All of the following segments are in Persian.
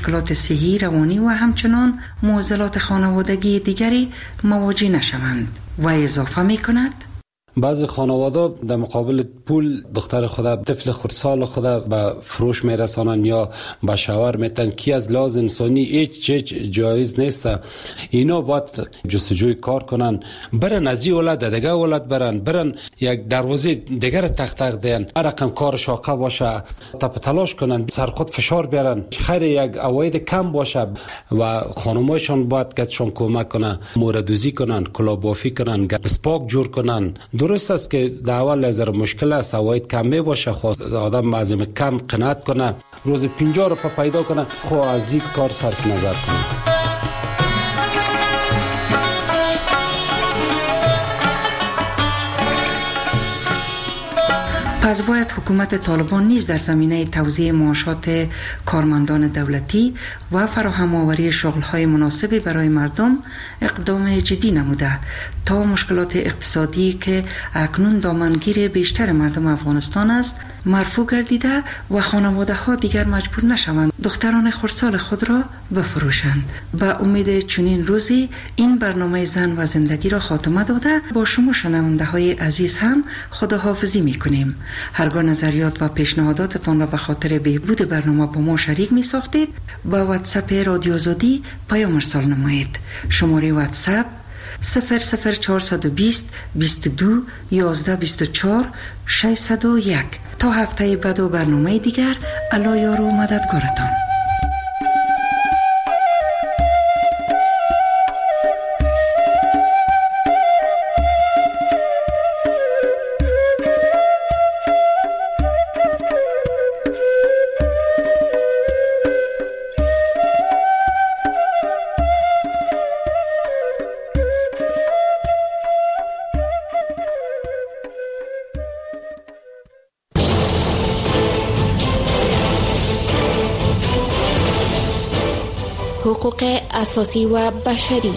مشکلات صحی، روانی و همچنان معضلات خانوادگی دیگری مواجه نشوند. و اضافه می کند بعضی خانواده در مقابل پول دختر خود، طفل خردسال خود به فروش میرسانن یا به شوهر میتن که از لحاظ انسانی هیچ جایز نیست. اینا باید جستجوی کار کنن، برن از این ولد دیگه ولد برن یک دروازه دیگر تق دین، هر رقم کار شاقه باشه تپ تلاش کنن، سر خود فشار بیارن، خیر یک عواید کم باشه و خانمایشان باید کتشان کمک کنن، موردوزی کنن، کلابافی کنن، اسپاک جور کنن. درست است که در اول از مشکل است، عواید کم می باشه، خود آدم معظم کم قناعت کنه، روز 50 روپیه پیدا کنه، خود از این کار صرف نظر کنه. پس باید حکومت طالبان نیز در زمینه توزیع معاشات کارمندان دولتی و فراهم آوری شغل‌های مناسب برای مردم اقدام جدی نموده تا مشکلات اقتصادی که اکنون دامنگیر بیشتر مردم افغانستان است مرفوع گردیده و خانواده‌ها دیگر مجبور نشوند دختران خردسال خود را بفروشند. به امید چنین روزی این برنامه زن و زندگی را خاتمه داده با شما شنونده‌های عزیز هم خداحافظی می‌کنیم. هرگاه نظریات و پیشنهاداتتان را به خاطر بهبود برنامه با ما شریک می ساختید با واتساپ رادیو آزادی پیام ارسال نمایید. شماره واتساپ 00420 22 11 24 601. تا هفته بعد و برنامه دیگر، الله یار و مددگارتان. حقوق اساسی و بشری.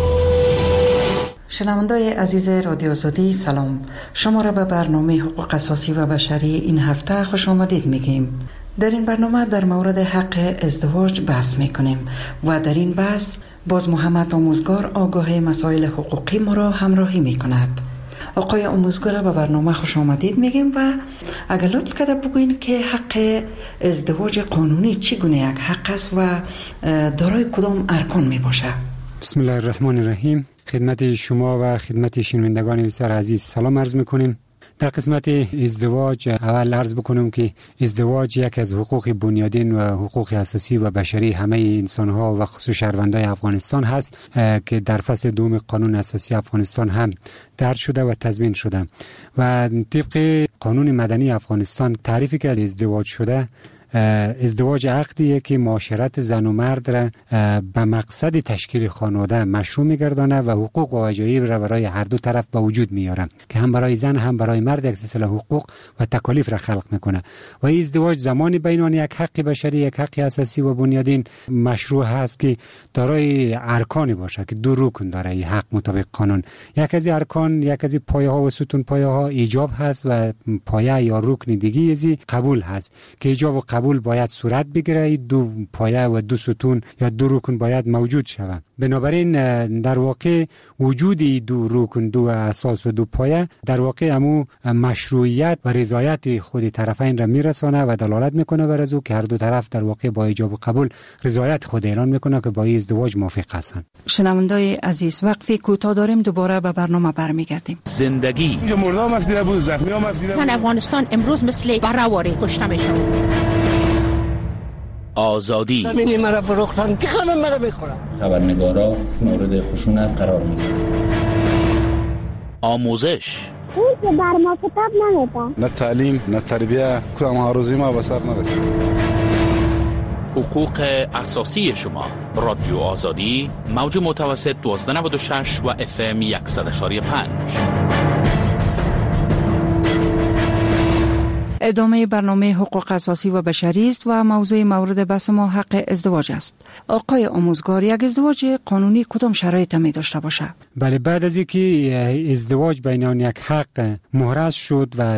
شنوندای عزیز رادیو آزادی سلام، شما را به برنامه حقوق اساسی و بشری این هفته خوش آمدید میگیم. در این برنامه در مورد حق ازدواج بحث میکنیم و در این بحث باز محمد آموزگار آگاه مسائل حقوقی ما را همراهی میکند. آقای آموزگار به برنامه خوش آمدید میگیم و اگر لطف کرده بگوین که حق ازدواج قانونی چگونه یک حق است و دارای کدام ارکان می باشه؟ بسم الله الرحمن الرحیم. خدمت شما و خدمت شنوندگان بسیار عزیز سلام عرض میکنیم. در قسمت ازدواج اول عرض بکنم که ازدواج یک از حقوق بنیادین و حقوق اساسی و بشری همه انسان‌ها و خصوص شهروندان افغانستان هست که در فصل دوم قانون اساسی افغانستان هم درج شده و تضمین شده و طبق قانون مدنی افغانستان تعریفی که از ازدواج شده، ازدواج عقدیه که معاشرت زن و مرد را به مقصد تشکیل خانواده مشروع می‌گردانه و حقوق و وجایب را برای هر دو طرف به وجود میاره که هم برای زن هم برای مرد یک سلسله حقوق و تکالیف را خلق میکنه و این ازدواج زمانی بین یک حق بشری، یک حق اساسی و بنیادین مشروع هست که دارای ارکانی باشه که دو رکن داره این حق مطابق قانون. یک از ارکان، یک از پایه‌ها و ستون پایه‌ها ایجاب هست و پایه یا رکن دیگه ازی قبول هست که ایجاب و قبول باید صورت بگیره، دو پایه و دو ستون یا دو رکن باید موجود شود. بنابراین در واقع وجود دو رکن، دو اساس و دو پایه در واقع همو مشروعیت و رضایت خود طرفین را میرسانه و دلالت میکنه بر از او که هر دو طرف در واقع با ایجاب و قبول رضایت خود اعلان میکنه که با این ازدواج موافق هستند. شنوندای عزیز، وقفه کوتاه داریم، دوباره به برنامه برمیگردیم. زندگی اینجا مردم افسیده بود، زخمی هم افسیده بود. افغانستان امروز مثل برهواری کشته میشه. آزادی همینی مرا فروختن که خانم مرا بخورم. خبرنگارا مورد خشونت قرار میگیرن. آموزش اون که بر ما کتاب نمیده، نه تعلیم نه تربیه، کدام هاروزی ما به سر نرسید. حقوق اساسی شما. رادیو آزادی، موج متوسط 1296 و FM 100.5. ادامه برنامه حقوق اساسی و بشری است و موضوع مورد بحث ما حق ازدواج است. آقای آموزگار، یک ازدواج قانونی کدام شرایط می داشته باشه؟ بله، بعد از اینکه ازدواج بین آن یک حق محرز شد و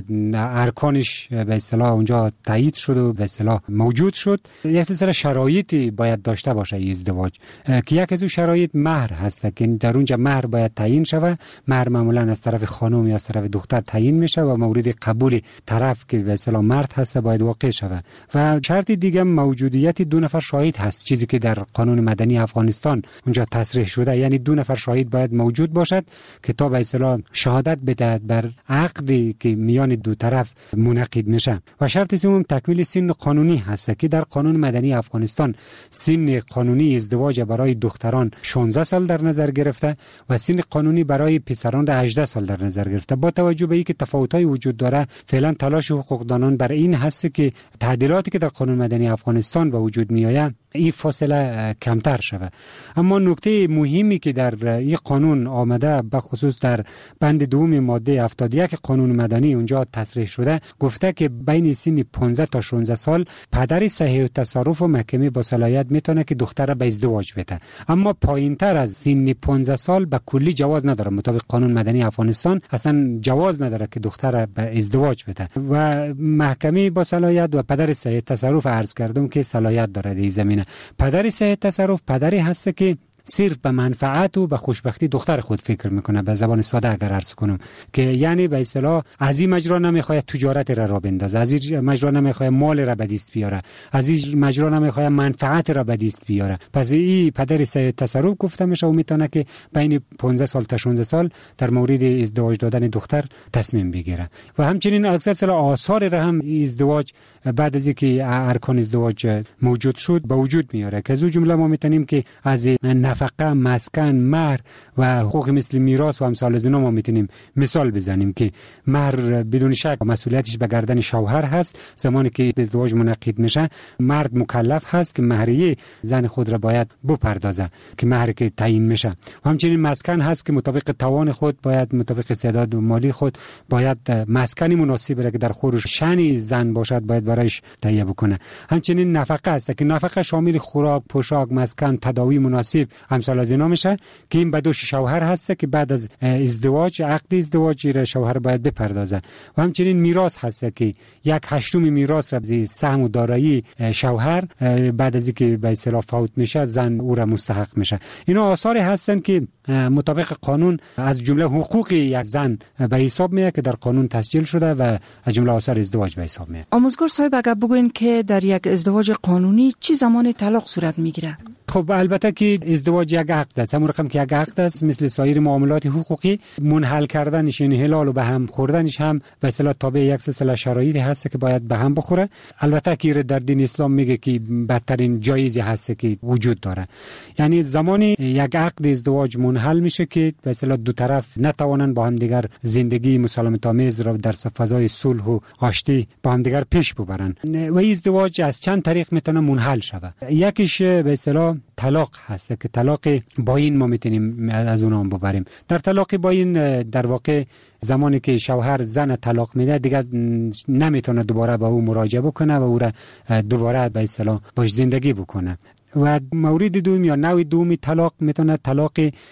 ارکانش به اصطلاح اونجا تایید شد و به اصطلاح موجود شد، یک سلسله شرایطی باید داشته باشه ازدواج که یک از اون شرایط مهر هست که در اونجا مهر باید تعیین شود. مهر معمولا از طرف خانم یا از طرف دختر تعیین میشه و مورد قبول طرف که به اصطلاح مرد هست باید واقع شود. و شرط دیگه موجودیت 2 نفر شاهد هست، چیزی که در قانون مدنی افغانستان اونجا تصریح شده، یعنی 2 نفر شاهد باید موجود باشد که تا به اصطلاح شهادت بدهد بر عقدی که میان 2 طرف منعقد میشه. و شرط سوم تکمیل سن قانونی هست که در قانون مدنی افغانستان سن قانونی ازدواج برای دختران 16 سال در نظر گرفته و سن قانونی برای پسران 18 سال در نظر گرفته. با توجه به اینکه تفاوت‌های وجود داره، فعلا تلاش حقوقدانان بر این هست که تعدیلاتی که در قانون مدنی افغانستان به وجود میآید این فاصله کمتر شود. اما نکته مهمی که در این قانون آمده، به خصوص در بند 2 ماده 71 قانون مدنی اونجا تصریح شده، گفته که بین سن 15 تا 16 سال پدر صحیح التصرف و محکمه با صلاحیت میتونه که دختر به ازدواج بده. اما پایینتر از سن 15 سال به کلی جواز نداره. مطابق قانون مدنی افغانستان اصلا جواز نداره که دختر به ازدواج بده و محکمه با صلاحیت و پدر صحیح التصرف عرض کردم که صلاحیت داره در این زمینه. پدر صحیح تصرف پدری هست که صرف به منفعت و به خوشبختی دختر خود فکر میکنه. به زبان ساده اگر عرض کنم که یعنی به اصطلاح از این مجرا نمیخواد تجارت را بندازه، از این مجرا نمیخواد مال را به دست بیاره، از این مجرا نمیخواد منفعت را به دست بیاره. پس این پدر صحیح تصرف گفته میشه و میتونه که بین 15 سال تا 16 سال در مورد ازدواج دادن دختر تصمیم بگیره. و همچنین اکثر آثار را هم ازدواج بعد از اینکه ارکان ازدواج موجود شد به وجود میاره که از اون جمله ما میتونیم که از نفقه، مسکن، مهر و حقوق مثل میراث و امثال از اینا ما میتونیم مثال بزنیم که مهر بدون شک مسئولیتش به گردن شوهر هست. زمانی که ازدواج منعقد میشه مرد مکلف هست که مهریه زن خود را باید بپردازه که مهر که تعیین میشه. و همچنین مسکن هست که مطابق توان خود باید مطابق استعداد مالی خود باید مسکنی مناسب را که در خورش شأن زن باشد باید برایش تهیه بکنه. همچنین نفقه است که نفقه شامل خوراک، پوشاک، مسکن، تداوی مناسب امثال از اینا میشه که این به دوش شوهر هست که بعد از ازدواج عقد ازدواج را شوهر باید بپردازه. و همچنین میراث هست که 1/8 میراث را از سهم و دارایی شوهر بعد از اینکه به اصطلاح فوت میشه زن او را مستحق میشه. اینا آثاری هستند که مطابق قانون از جمله حقوق یک زن به حساب میاد که در قانون تسجیل شده و از جمله آثار ازدواج به حساب میاد. آموزگار صاحب اگر بگوین که در یک ازدواج قانونی چه زمان طلاق صورت میگیره؟ خب البته که ازدواج یک عقد است، همون رقم که یک عقد است مثل سایر معاملات حقوقی منحل کردنش یعنی حلال و به هم خوردنش هم به اصطلاح تابع یک سلسله شرایطی هست که باید به هم بخوره. البته که در دین اسلام میگه که بدترین جایزی هست که وجود داره، یعنی زمانی یک عقد ازدواج منحل میشه که به اصطلاح 2 طرف نتوانند با هم دیگر زندگی مسالمت آمیز را در فضای صلح و آشتی با هم دیگر پیش ببرن. و ازدواج از چند طریق میتونه منحل شود. یکیش به اصطلاح طلاق هست که طلاق باین ما میتونیم از اون هم ببریم. در طلاق باین در واقع زمانی که شوهر زن طلاق میده دیگه نمیتونه دوباره به او مراجعه بکنه و او را دوباره به اصطلاح باش زندگی بکنه. و مورد دوم یا نوع دومی طلاق میتونه طلاق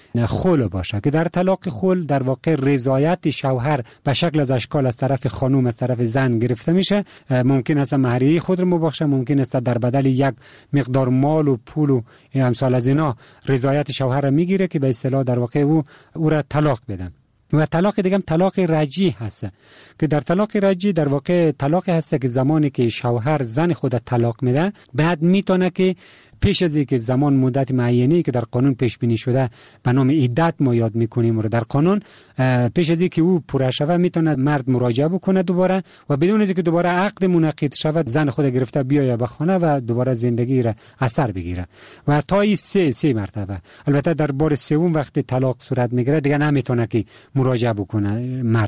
خلع باشه که در طلاق خلع در واقع رضایت شوهر به شکل از اشکال از طرف خانم از طرف زن گرفته میشه. ممکن است مهریه خود رو مبخشه، ممکن است در بدل یک مقدار مال و پول و امثال از اینا رضایت شوهر را میگیره که به اصطلاح در واقع او را طلاق بدن. و طلاق دیگه هم طلاق رجعی هست که در طلاق رجعی در واقع طلاق هست که زمانی که شوهر زن خود طلاق میده بعد میتونه که پیش از اینکه زمان مدت معینی که در قانون پیش بینی شده به نام عدت ما یاد میکنیم رو در قانون پیش از اینکه او پوره شود میتونه مرد مراجعه بکنه دوباره و بدون از اینکه دوباره عقد منعقد شود زن خود گرفته بیاید به خانه و دوباره زندگی را اثر بگیره و تا این سه مرتبه. البته در بار سوم وقتی طلاق صورت میگیره دیگه نمیتونه که مراجعه بکنه مرد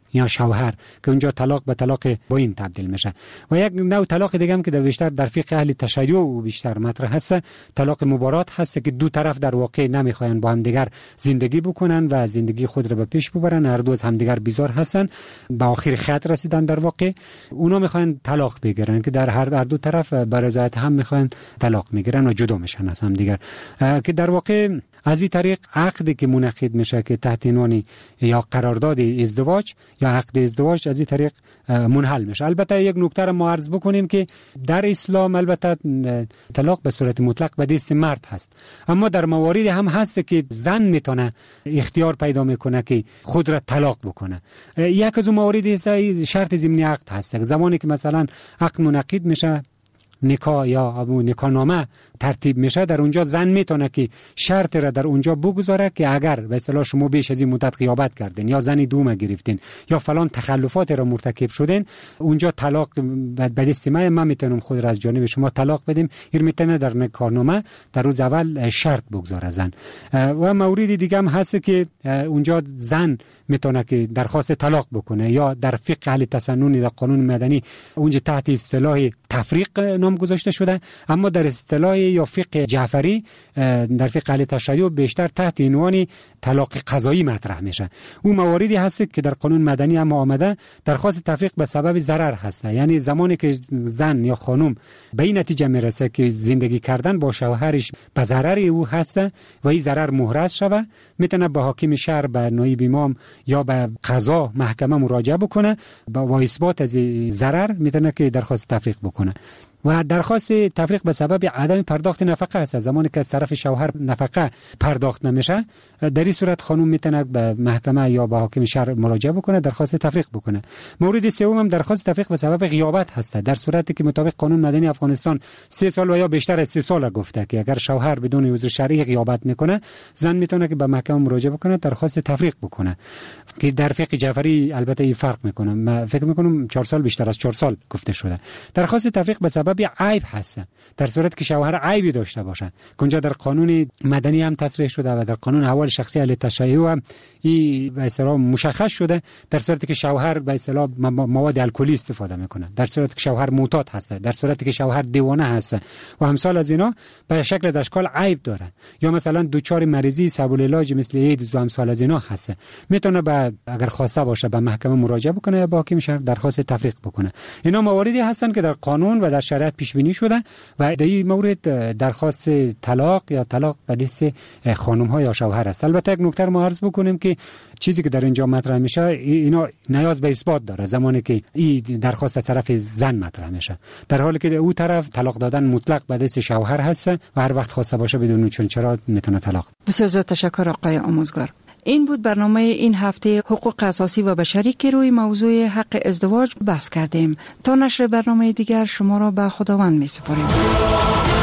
یا شوهر که اونجا طلاق به طلاق باین تبدیل میشه. و یک نوع طلاق دیگه هم که در بیشتر در فقه اهل تشیع و بیشتر مطرح هست، طلاق مبارات هست که دو طرف در واقع نمیخواین با هم دیگر زندگی بکنن و زندگی خود را به پیش ببرن، هر دو از هم دیگر بیزار هستن، به آخر خط رسیدن، در واقع اونا میخواین طلاق بگیرن که در هر دو طرف به رضایت هم میخواین طلاق میگیرن و جدا میشن از هم دیگر، که در واقع از این طریق عقدی که منعقد میشه که تحت عنوان یا قرارداد ازدواج یا عقد ازدواج از این طریق منحل میشه. البته یک نکته را ما عرض بکنیم که در اسلام البته طلاق به صورت مطلق به دست مرد هست، اما در مواردی هم هست که زن میتونه اختیار پیدا میکنه که خود را طلاق بکنه. یک از اون مواردی شرط ضمنی عقد هست. زمانی که مثلا عقد منعقد میشه، نکاح یا نکاح نامه ترتیب میشه، در اونجا زن میتونه که شرط را در اونجا بگذاره که اگر به اصطلاح شما بیش از این مدت غیابت کردین یا زنی دوم گرفتین یا فلان تخلفات را مرتکب شدین، اونجا طلاق به دست من میتونم خود را از جانب شما طلاق بدیم. این میتونه در نکاح نامه در روز اول شرط بگذاره زن. و موردی دیگه هم هست که اونجا زن میتونه که درخواست طلاق بکنه، یا در فقه اهل تسنن در قانون مدنی اونجا تحت اصطلاح تفریق نام گذاشته شده، اما در اصطلاح یا فقه جعفری در فقه اهل تشیع بیشتر تحت عنوان طلاق قضایی مطرح میشه. اون مواردی هست که در قانون مدنی هم آمده، درخواست تفریق به سبب ضرر هست، یعنی زمانی که زن یا خانم به این نتیجه میرسه که زندگی کردن با شوهرش به ضرر او هست و این ضرر محرز شوه، میتونه به حاکم شهر، به نایب امام یا به قضا محکمه مراجعه بکنه با اثبات از ضرر میتونه که درخواست تفریق بکنه. و درخواست تفریق به سبب عدم پرداخت نفقه است. زمانی که از طرف شوهر نفقه پرداخت نمیشه، در این صورت خانم میتونه به محکمه یا به حاکم شهر مراجعه بکنه، درخواست تفریق بکنه. مورد سوم هم درخواست تفریق به سبب غیابت هست، در صورتی که مطابق قانون مدنی افغانستان 3 سال و یا بیشتر از 3 سال گفته که اگر شوهر بدون عذر شرعی غیابت میکنه، زن میتونه که به محکمه مراجعه بکنه، درخواست تفریق بکنه، که در فقه جعفری البته این فرق میکنه. من فکر میکنم 4 سال بیشتر از 4 سال گفته شده. درخواست تفریق به سبب عیب هست، در صورتی که شوهر عیبی داشته باشه، که اونجا در قانون مدنی هم تصریح شده و در قانون احوال شخصی اهل تشیع هم این به اصطلاح مشخص شده، در صورتی که شوهر به اصطلاح مواد الکلی استفاده میکنه، در صورتی که شوهر معتاد هست، در صورتی که شوهر دیوانه هست و امثال از اینا به شکل از اشکال عیب داره، یا مثلا دچار مریضی صعب العلاج مثل ایدز و امثال از اینا هست، میتونه اگر خواسته باشه به محکمه مراجعه بکنه یا با حاکم شهر درخواست تفریق بکنه. اینا مواردی هستن که در قانون و در شریعت پیش بینی شده و در این مورد درخواست طلاق یا طلاق به دست خانم ها یا شوهر است. البته یک نکته ما عرض بکنیم که چیزی که در اینجا مطرح میشه اینا نیاز به اثبات داره زمانی که این درخواست طرف زن مطرح میشه، در حالی که او طرف طلاق دادن مطلق به دست شوهر هست و هر وقت خواسته باشه بدون چرا میتونه طلاق. بسیار تشکر آقای آموزگار. این بود برنامه این هفته حقوق اساسی و بشری که روی موضوع حق ازدواج بحث کردیم. تا نشر برنامه دیگر شما را به خداوند می سپاریم.